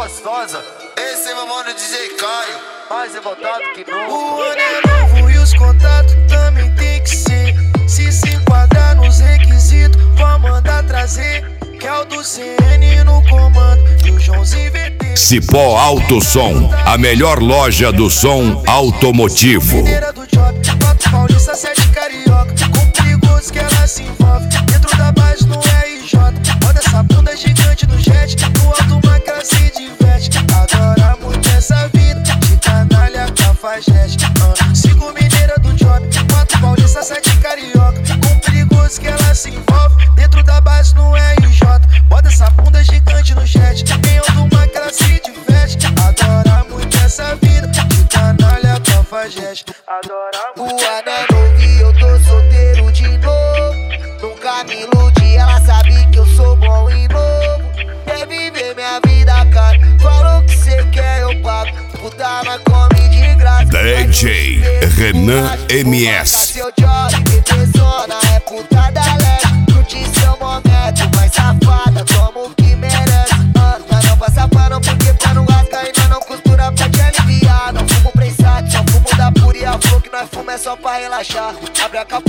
gostosa. Esse é meu mano DJ Caio, mais revoltado que nunca. O ano é novo e os contatos também tem que ser. Se enquadrar nos requisitos, vamos mandar trazer. Que é o do CN no comando e o Joãozinho VT. Cipó Auto Som, a melhor loja do som automotivo. Do job, 4 Paulista, 7 Carioca. Com perigoso que ela se envolve. Dentro da base no RJ. Roda essa bunda gigante no jet. No alto uma que ela se diverte. Adora muito essa vida de canalha, cafajeste. 5 mineira do job, 4 Paulista, 7 Carioca. Com perigoso que ela se envolve. Dentro da base no RJ. Bota essa bunda gigante no jet. Em uma que ela se diverte. Adora muito essa vida de canalha, cafajeste. Adora muito. O ano é novo e eu tô solteiro de novo. Nunca me iludi, ela sabe que eu sou bom e novo. Quer viver minha vida, cara? Falou que cê quer, eu pago. Puta, mas come de graça. DJ Renan MS. Seu job, bebezona, é puta da leste. Curte seu momento, mais safada, toma o que merece. Mas não passa pano, porque pano rasga e nós não costura pra te aliviar. Não fumo prensado, só fumo da pura e a flor que nós fuma é só pra relaxar. Abre a capa